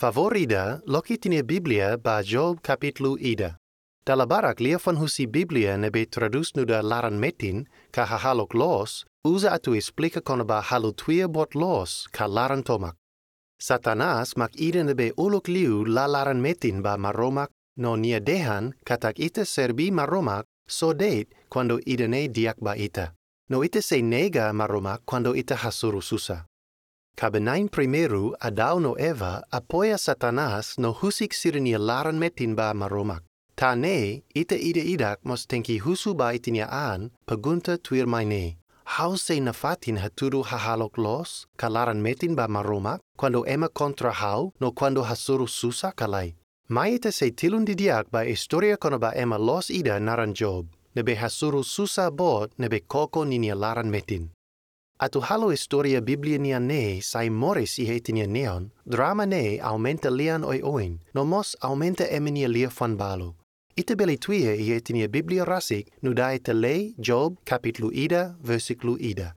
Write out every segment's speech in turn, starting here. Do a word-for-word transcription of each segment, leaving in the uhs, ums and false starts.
Favorida loki tinia Biblia ba Job kapitlu ida. Dalla barak lia van husi Biblia nebe tradus nuda laran metin ka hahalok los, usa atu explica kona ba halu tuia bot los ka laran tomak. Satanas mak ida nebe ulok liu la laran metin ba maromak no nia dehan katak ita serbi maromak so date quando ida ne diak ba ita. No ita se nega maromak quando ita hasuru susa. Kabenain primeru Adao no Eva apoya Satanas no husik sirnia laran metin ba maromak. Ta ne, ita ida idak mos tenki husu ba itinia aan pagunta tuir maine. How se nafatin haturu hahalok los kalaran metin ba maromak quando ema kontra hau no quando hasuru susa kalai. Mai ita se tilun didiak ba historia kono ba ema los ida naran Job. Nebe hasuru susa bot nebe koko ninia laran metin. Atu halo historia Biblia nia ne sai moris ihe tinia neon, drama ne aumenta lian oi oin, no mos aumenta eminia lia fan balo. Ita beli tuie ihe tinia Biblia rasik nudai te lei Job kapitlu ida versiklu ida.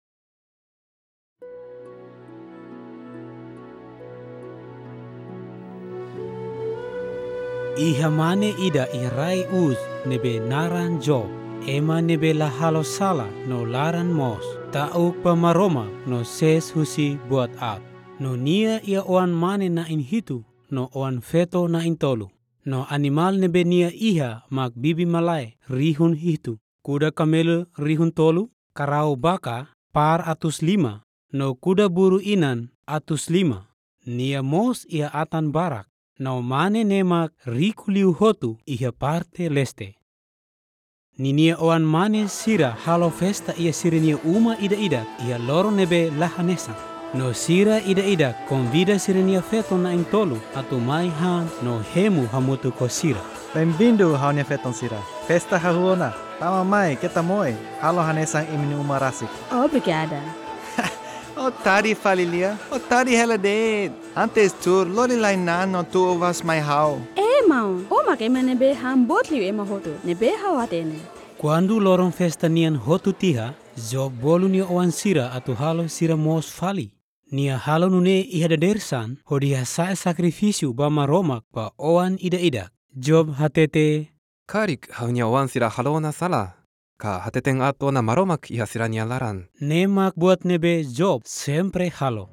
Iha mane ida irai uz nebe naran Job, ema nebe la halo sala no laran mos. Tauk pamaroma no ses husi buat at. No nia ia oan mane na in hitu, no oan feto na in tolu. No animal nebe nia iha mak bibi malai rihun hitu. Kuda kamelu rihun tolu, karau baka par atus lima. No kuda buru inan atus lima. Nia mos ia atan barak. No mane nemak rikuliu hotu iha parte leste. Ninia oan mane sira halo festa ia sirinia uma ida-ida ia loro nebe lahanesa. No sira ida-ida convida sirinia feto na intolu atu mai han no hemu hamutu ko sira. Bem-vindo haunia feton sira. Festa hahuona. Tama mai kita moi. Halo hanesang imini uma rasik. Obrigada. O tari falilia. O tari heladet. Antes tur lori lainan no tu ovas mai hau. Mau, o mak ema nebe ham botliu ema hotu, nebe hawatene. Quando loron festa nian hotu tiha, Job bolu nia oan sira atu halo sira mos fali. Nia halo nune iha dersan, hodia sae sakrifisiu ba maromak ba oan ida-ida. Job hatete. Karik haunia oan sira halo na sala. Ka hateten ato na maromak iha sira nia laran. Nemak buat nebe Job sempre halo.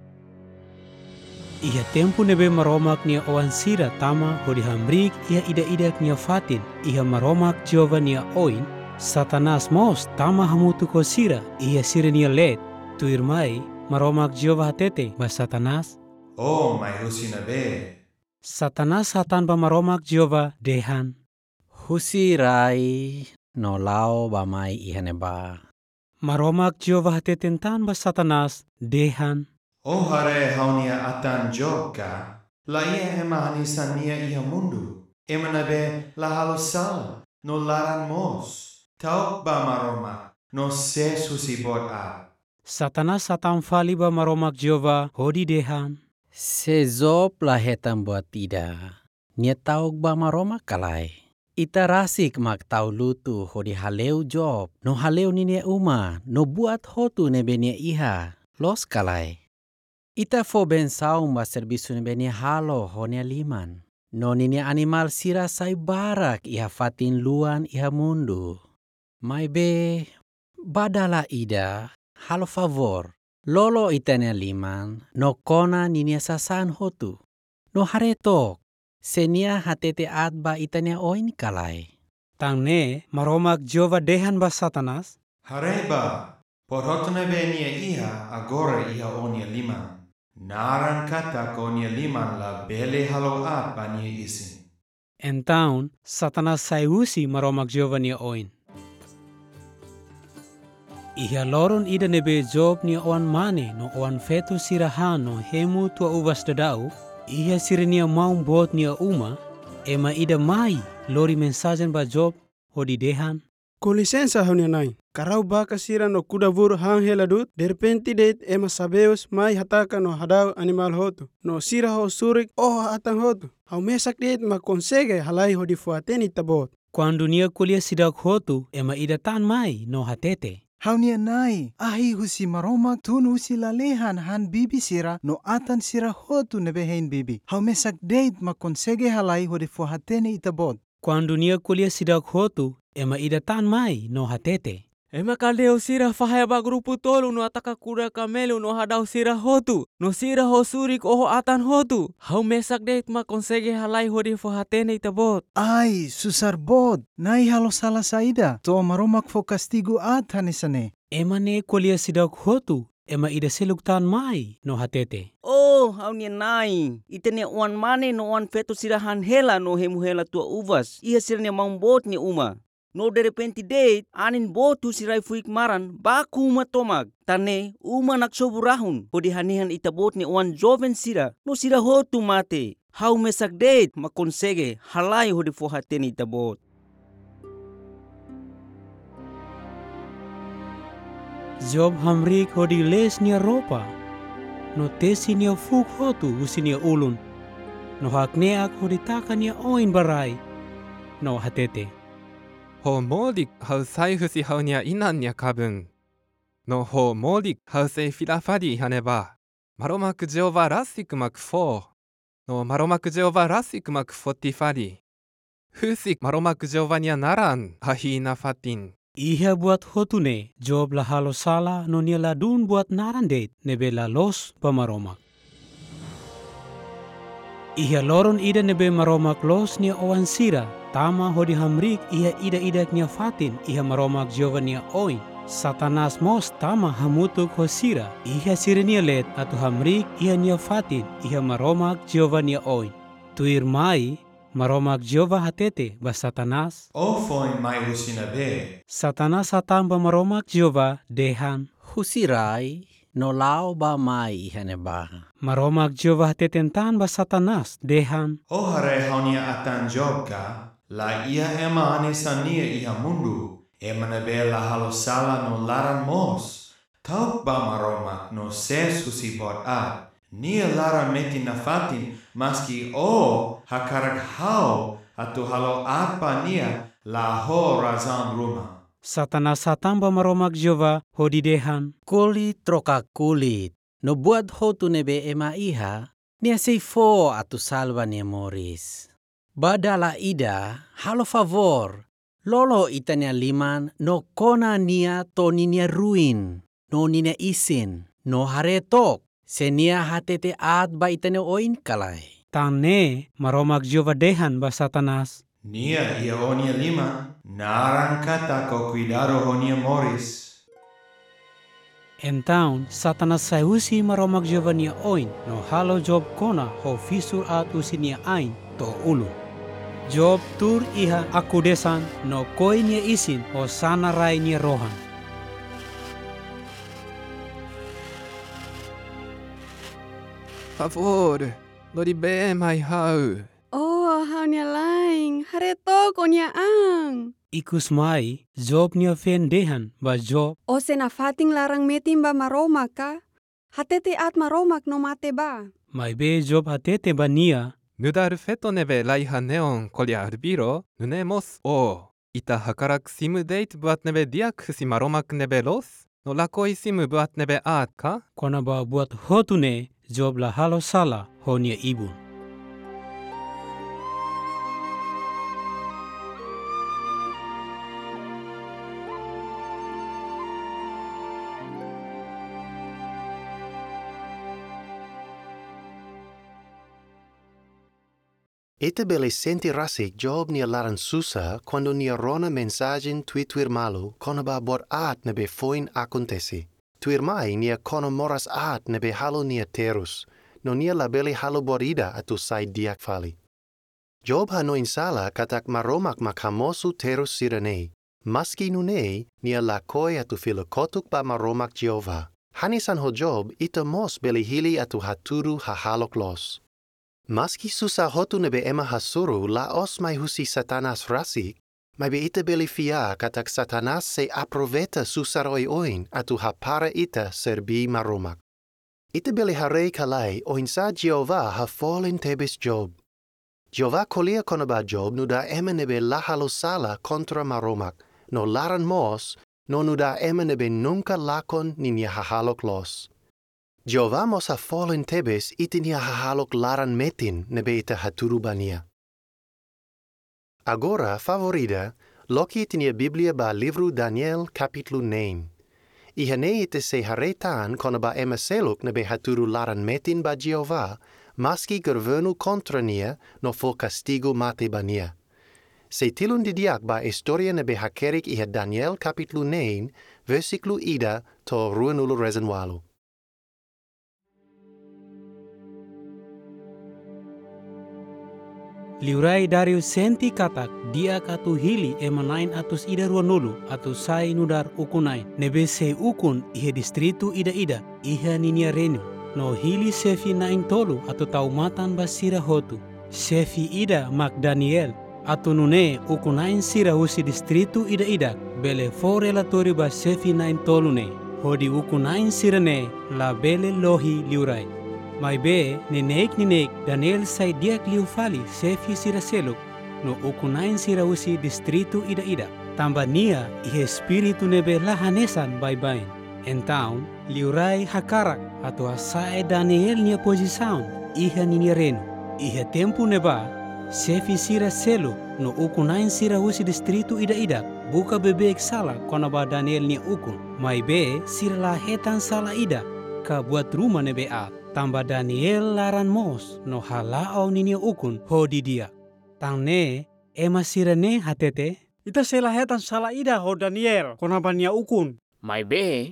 Iha tempu nebe maromak nia oan sira tama hodi hamrik iha ida-idak nia fatin iha maromak Jehova nia oin Satanas mos tama hamutu ko sira iha sira nia let tuirmai maromak Jehova hatete ba Satanas oh mai husina be Satanas hatan ba maromak Jehova dehan husi rai no lao ba mai iha neba maromak Jehova hateten tan ba Satanas dehan O hare haunia atan Job ka, la ia ema hanisan nia iha mundu, ema nabe la halo sala, no laran mos, tauk ba maromak, no ses husi bot a. Satanas satam fali ba maromak Jehova hodi dehan. Se Job la hetam buat tida, nia tauk ba maromak kalai. Ita rasik mak tau lutu hodi haleu Job, no haleu ninia uma, no buat hotu nebe nia iha, los kalai. Ita fo bensau ma servisu nebe nia halo honia liman. No ninia animal sira sai barak iha fatin luan iha mundu. Mai be badala ida halo favor. Lolo itania liman no kona ninia sasan hotu. No haretok. Senia hatete adba itania oin kalai. Tang ne maromak Jehova dehan ba Satanas. Hareba, por hotu nebe nia iha agora iha onia liman. Naran kata konia liman la bele halo at bani isin. Entaun Satanas sai usi maromak Jehova nia oin. Iha loron ida nebe Job nia oan mane no oan fetu sirahan no hemu tua uvas dadau. Iha sirenia maung bot nia uma. Ema ida mai lori mensajen ba Job hodi dehan. Ko lisensa haunia nai. Karau baka sira no kuda vuru hang heladut, derpenti det ema sabeus mai hataka no hadau animal hotu. No sira ho surik oh atang hotu. Hau mesak det ma konsege halai hodi fuateni tabot. Quando nia kulia sidak hotu ema ida tan mai no hatete. Haunia nai, ahi husi maromak tun husi lalehan han bibi sira no atan sira hotu nebe hein bibi. Hau mesak date makonsege halai hodi fuhatene itabot. Quando nia kulia sidak hotu, ema ida tan mai no hatete. Ema kaldeo sira fahaya ba grupu tolu no ataka kuda kamelu no hadau sira hotu. No sira ho surik oho atan hotu. Hau mesak date ma konsege halai hodi fuhatene itabot. Ai, susar bod. Nai halo salah saida. To maromak fo kastigu at hanisane. Ema ne kulia sidak hotu, ema ida seluk tan mai no hatete. Oh, hau nia nai. Itene uan mane no uan feto sira han hela no hemu hela tua uvas. Ia sira nia maung bot ni uma. No de repente date, anin botu sirai fuik maran, baku uma tomak. Tane, uma nak soburahun. Podi hanihan itabot ni uan joven sira. No sira hotu mate. Hau mesak date, makonsege, halai hodi fohatene itabot. Job hamrik hodi les nia ropa. No tesi nia fuk hotu usi nia ulun. No hakneak hodi taka nia oin barai. No hatete. Ho molik hau saifusi hau nia inan nia kabun. No ho molik hau sei filafadi haneba. Maromak Jehova rasik mak fo. No maromak Jehova rasik mak fotifadi. Husik maromak Jehova nia naran hahina fatin. Iha buat hotune, Job la halo sala no nia ladun buat narandet nebe la los pamaromak. Iha loron ida nebe maromak los nia oan sira, tama hodi hamrik iha ida idak nia fatin iha maromak Jehova nia oin. Satanas mos tama hamutuk hosira, iha sira nia let atu hamrik iha nia fatin iha maromak Jehova nia oin. Tuir mai, maromak Jehova hatete ba Satanas. O foi mai husina be. Satanas hatamba maromak Jehova dehan. Husirai no lao ba mai ihane ba. Maromak Jehova hateten tan ba Satanas dehan. O hare haunia atan Job ka, la ia ema anisania iha mundu. Ema nebe la halosala no laran mos. Tauk ba maromak no ses husi bot at. Nia lara meti nafatin maski o hakarak hau atu halo apa nia la ho razan ruma. Satanas hatamba maromak Jehova hodi dehan. Kulit troka kulit. No buat hotu nebe ema iha. Nia seifo atu salva nia moris. Badala ida halo favor. Lolo itania liman no kona nia to ninia ruin. No ninia isin. No haretok. Senia hatete at ba itane oin kalai. Tane maromak Jehova dehan ba Satanas. Nia ia onia lima, naran kata ko cuidado honia moris. Entaun Satanas sai usi maromak Jehova nia oin no halo Job kona ho fisur at usi nia ain to ulu. Job tur iha aku desan no koi nia isin ho sana rai nia rohan. Favor, lori be mai hau. Oh, hau nia laing, hareto ko nia ang. Ikus mai, Job nia fen dehan ba Job. O sena fating larang metim ba maromak ka? Hatete at maromak no mate ba? Mai be Job hatete ba nia. Nudar feto nebe laiha neon kolia arbiro, nunemos o. Ita hakarak simu date buat nebe diak husi maromak nebe los. No lakoi simu buat nebe at ka? Kona ba buat hotune, Job la halo sala honia ibun. Ita bele senti rasik Job nia laran susa quando nia rona mensagen twitwir malu kona ba bot at nebe foin acontesi. Tuir mai nia kono moras at nebe halo nia terus, no nia labeli halo borida atu sai diak fali. Job ha no insala katak maromak makamosu terus siranei, maski nunei nia lakoi atu filokotuk ba maromak Jehova. Hanisan ho Job ita mos beli hili atu haturu ha halok los. Maski susah hotu nebe ema hasuru la os mai husi Satanas rasik, mai be ita beli fia katak Satanas se aproveta susaroi oin atu hapara ita serbi maromak. Ita beli harei kalai oin sa Jehova ha fallen tebis Job. Jehova kolia konaba Job nuda ema nebe la halosala kontra maromak, no laran mos no nuda ema nebe nunca lakon ninia hahalok los. Jehova mosa folen tebes itinia hahalok laran metin nebe ita haturubania. Agora, favorida, loki itinia Biblia ba livru Daniel capítulo nine. Ihane ite se haretaan kona ba ema seluk nebe haturu laran metin ba Jehova, maski gervenu kontra nia no fo castigo mate bania. Se tilun didiak ba historia nebe hakerik iha Daniel capítulo nine, versiclu ida to ruanulu rezenwalu. Liurai Darius senti katak dia katu hili emanain atus ida ruanulu atu sai nudar ukunain. Nebe se ukun ihe distritu ida-ida iha ninia renu. No hili sefi nain tolu atu taumatan basira hotu. Sefi ida mak Daniel atu nune ukunain sira husi distritu ida-ida bele fo relatori ba sefi nain tolu ne. Hodi ukunain sira ne la bele lohi liurai. Mai be nenek nenek Daniel sai diak liu fali sefi sira seluk no ukunain sira husi distritu ida-ida. Tamba nia ihe espiritu nebe lahanesan bye-bye. Então, liurai hakarak atau asae Daniel nia posisaun iha ninia renu. Iha tempu neba sefi sira selu no ukunain sira husi distritu ida-ida buka bebek sala kona ba Daniel nia ukun. Mai be sira lahetan sala ida ka buat rumah nebe at. Tamba Daniel laran mos no halao ninia ukun hodi dia. Tang ne ema sira ne hatete. Ita selahetan sala ida ho Daniel kona ba nia ukun. Mai be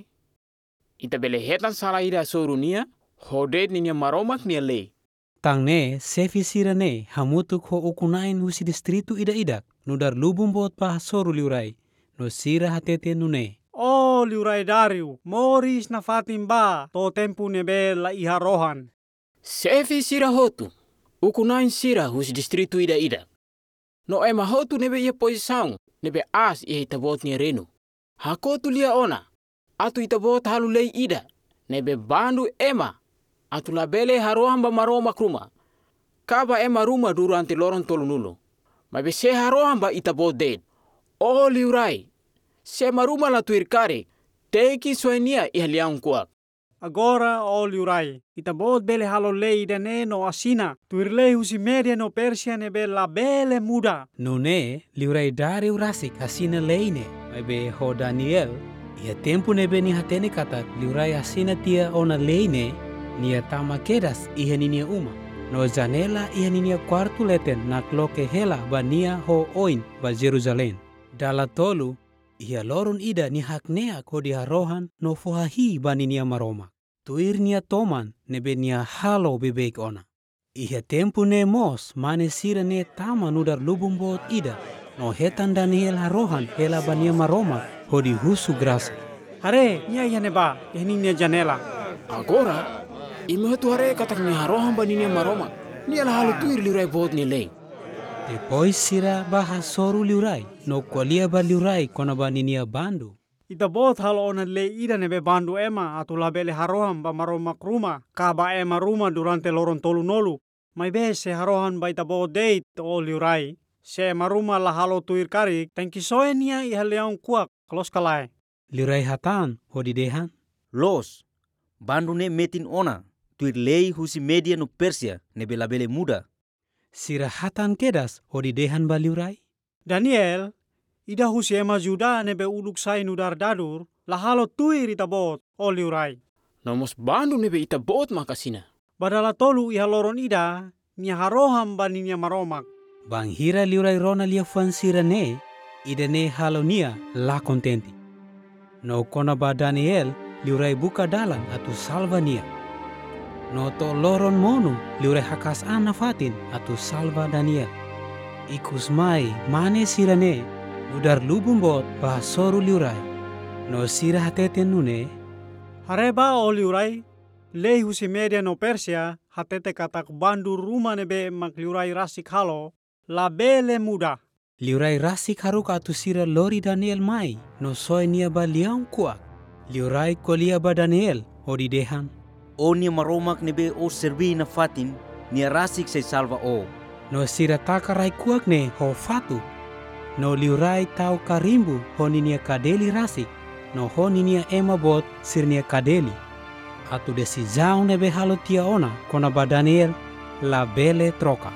ita bele hetan sala ida sorunia hodet ninia maromak nia le. Tang ne sefi sira ne hamutuk ho ukunain husi distritu ida-ida nudar lubum bot pa soru liurai no sira hatete nune. Oh liurai Darius, moris na fatin ba to tempu nebe la iha rohan. Sefi sira hotu ukunain sira husi distritu ida-ida. No ema hotu nebe ia posisaun nebe as ia itabot nia renu. Hakotu lia ona. Atu itabot halu lei ida, nebe bandu ema, atu labele harohan ba maroma kruma. Kaba ema ruma durante loron tolunulu. Mabe se harohan ba itabot dead. Oh liurai, se maruma la tuirkare, teki suenia ihaliang kuak. Agora oh liurai, itabot bele halo lei dane no asina, tuirlei husi media no Persia nebe labele muda. Nune liurai Darius rasik asina leine, mabe ho Daniel. Ia tempu nebe ni hatene katak liurai asina tia ona leine nia tama kedas iha ninia uma. No janela iha ninia kwartu leten nak loke hela ba nia ho oin ba Jerusalem. Dala tolu iha lorun ida ni haknea kodi harohan no fohahi ba ninia maroma. Tuir nia toman nebe nia halo bebek ona. Iha tempu ne mos mane sira ne tama nudar lubum bot ida. No hetan Daniel harohan hela ba nia maroma. Hodi husu grasa. Hare, nia iha neba, ihni nia janela. Agora, ima tu hare katak ni harohan ba ninia maroma. Nia la halu tuir liurai bot ni lei. Depois sira baha soru liurai, no kualia ba liurai kona ba ninia bandu. Ita bot halo ona le ida nebe bandu ema atu labele harohan ba maroma kruma. Kaba ema ruma durante loron tolu nolu. Mai be se harohan ba ita bot deit o liurai. Se maruma la halo tuir karik, tengki soe nia iha leong kuak. Klos kalai. Liurai hatan, hodi dehan? Los, bandu ne metin ona, tuir lei husi media no Persia nebe labele muda. Sira hatan kedas, hodi dehan ba liurai? Daniel, ida husi ema juda nebe uduk sai nudar dadur, la halo tuir itabot, o liurai. Nomos bandu nebe itabot makasina. Badala tolu iha loron ida, nia haroham ba ninia maromak. Bang hira liurai rona lia fuan sira ne, ida ne halo nia la kontenti. No kona ba Daniel liurai buka dalan atu salva nia. No to loron monu liurai hakas ana fatin atu salva Daniel. Ikus mai mane sira ne udar lubum bot bah soru liurai. No sira hatete nune. Hareba o liurai lei husi media no Persia hatete katak bandu rumah nebe mak liurai rasik halo la bele muda. Liurai rasik haruka atu sira lori Daniel mai no soe nia ba liang kuak. Liurai kolia ba Daniel hodi dehan. O nia maromak nebe o serbi na fatin nia rasik se salva o. No sira takarai kuak ne ho fatu. No liurai tau karimbu honi nia kadeli rasik no ho ninia ema bot sirnia kadeli. Atu desi zau nebe halo tia ona kona ba Daniel la bele troka.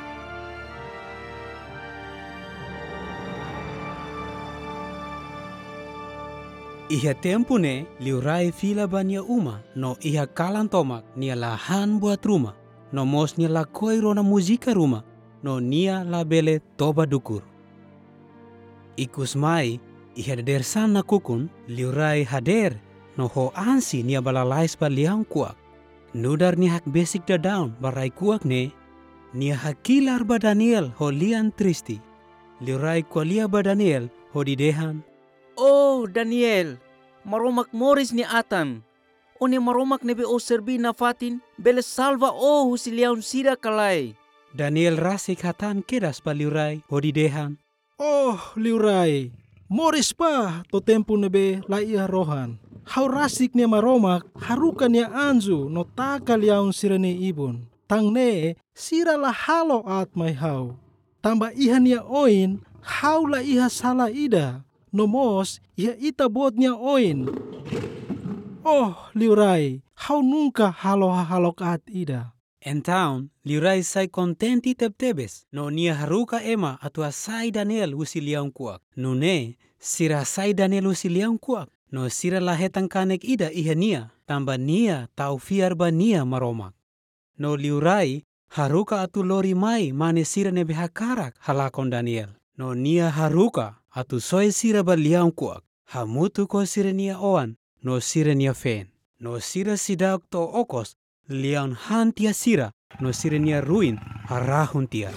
Iha tempu ne liurai fila bania uma no iha kalan tomak nia lahan buat rumah no mos nia la koi rona muzika rumah no nia la bele toba dukur. Ikus mai iha der sana kukun liurai hader no ho ansi nia balalais ba liang kuak. Nudar ni hak basic da down barai kuak ne nia hakilar ba Daniel ho lian tristi. Liurai kualia ba Daniel ho didehan. Oh Daniel, maromak moris ni atan. One maromak nebe o serbi na fatin, bele salva o husiliaun sira kalai. Daniel rasik hatan kedas ba liurai ho didehan. Oh liurai, moris pa to tempo nebe la ia rohan. Hau rasik ni maromak harukan ya anzu no takal yaun sira ni ibon. Tang ne sira la halo at mai hau. Tamba ihan ya oin, hau la iha salah ida. Nomos, ia ita bot niya oin. Oh, liurai, hau nunca halo halo at ida. Entaun, liurai sai kontenti teb-tebes, no nia haruka ema atua sai Daniel usiliaun kuak. No ne, sira sai Daniel usiliaun kuak, no sira lahetan kanek ida iha nia, tamba nia tau fiar ba nia maromak. No liurai, haruka atu lori mai mane sira nebe hakarak halakon Daniel. No nia haruka, atu soe sira ba liaun kuak, hamutu ko sira nia oan, no sira nia fen. No sira sidauk to okos, liaun hantia sira, no sira nia ruin, harahun tia.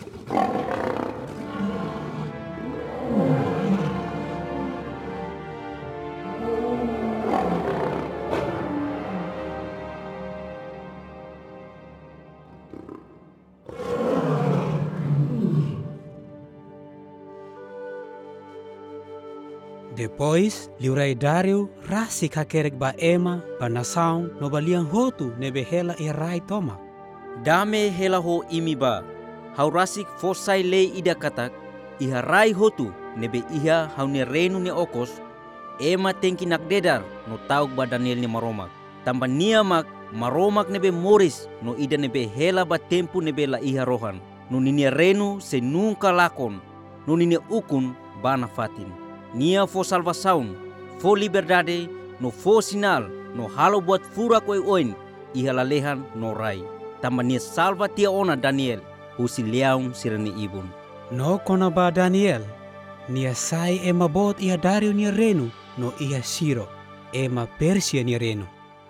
Depois, liurai Dario rasik hakerek ba ema, ba nasaun, no ba liang hotu nebe hela i rai tomak. Dame hela ho imi ba, hau rasik fosai le ida katak, iha rai hotu nebe iha hau ne renu ne okos, ema tengki nak dedar no tauk ba Daniel ni maromak. Tamba niamak maromak nebe moris no ida nebe hela ba tempu nebe la iha rohan, no ninia renu se nunca lakon, no ninia ukun bana fatin. Nia fo salvasaun, fo liberdade, no fo sinal, no halo buat fura koi oin, iha lalehan no rai. Tamba nia salva tia ona Daniel, husi liaun sirani ibun. No kona ba Daniel, nia sai ema bot iha Dario nia renu, no iha siro, ema Persia nia renu.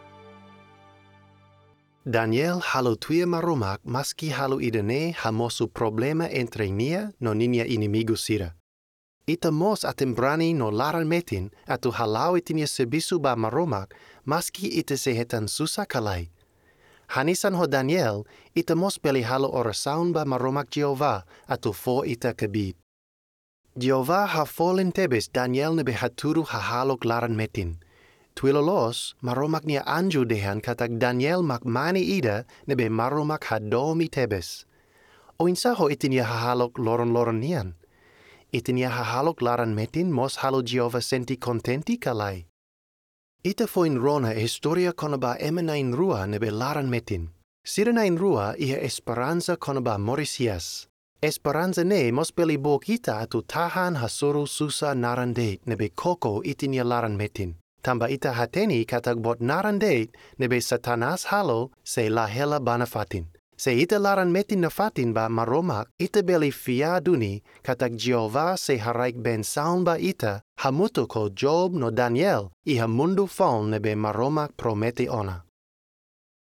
Daniel halo tuia maromak maski halo idene hamosu problema entre nia no ninia inimigo sira. Ita mos atem brani no laran metin atu halau itinia sebisu ba maromak maski ita sehetan susah kalai. Hanisan ho Daniel, ita mos peli halo orasaun ba maromak Jehovah atu fo ita kebit. Jehovah ha folen tebes Daniel nebe haturu ha halok laran metin. Twilolos, maromak nia anju dehan katak Daniel mak mani ida nebe maromak hadomi tebes. Oinsa ho itinia ha halok loron-loron nian. Itinia hahalok laran metin mos halo Jehovah senti kontenti kalai. Ita foin rona historia konaba emenain rua nebe laran metin. Siranain rua iha esperanza konaba Morisias. Esperanza ne mos peli bo kita atu tahan hasuru susa narandeit nebe koko itinia laran metin. Tamba ita hateni katak bot narandeit nebe satanas halo se la hela banafatin. Se ita laran metin na fatin ba maromak, ita beli fia duni katak Jehovah se haraik ben saun ba ita, hamutu ko Job no Daniel, iha mundu faun nebe maromak prometi ona.